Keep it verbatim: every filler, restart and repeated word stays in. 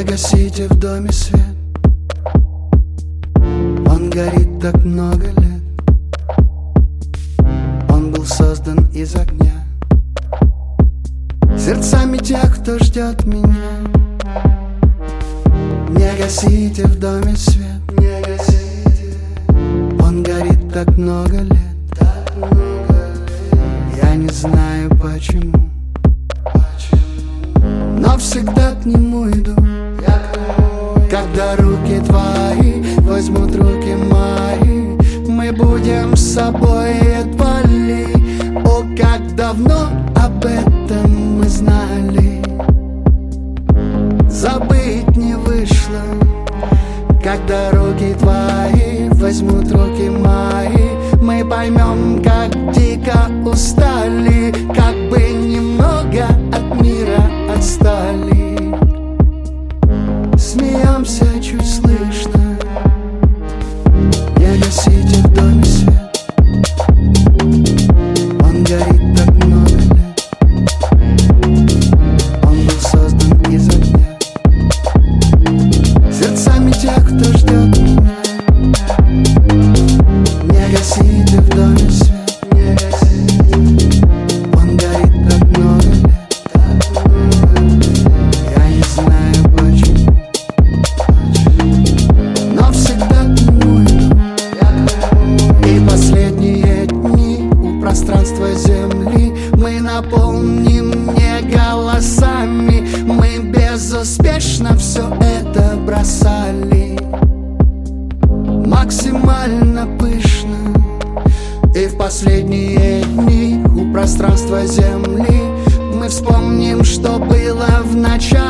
гасите в доме свет, он горит так много лет. Он был создан из огня, сердцами тех, кто ждет меня. Не гасите в доме свет, не гасите. Он горит так много лет, так много лет. Я не знаю почему, почему, но всегда к нему иду. Я к нему иду. Когда руки твои возьмут руки мои, мы будем с собой отвали. О, как давно об этом мы знали, забыть не вышло. Когда руки твои возьмут руки мои, мы поймем, как дико устали, как бы немного от мира отстали. Смеемся чуть слышно. Не гасите в доме свет, он горит так много лет. Он был создан из огня, сердцами тех, кто ждет меня. Не гасите в доме свет, не гасите. Он горит так много лет, так много лет. Я не знаю почему, почему, но всегда к нему иду. И последние дни у пространства Земли мы наполним не голосами. Мы безуспешно все это бросали, максимально пышно. И в последние дни у пространства Земли мы вспомним, что было в начале.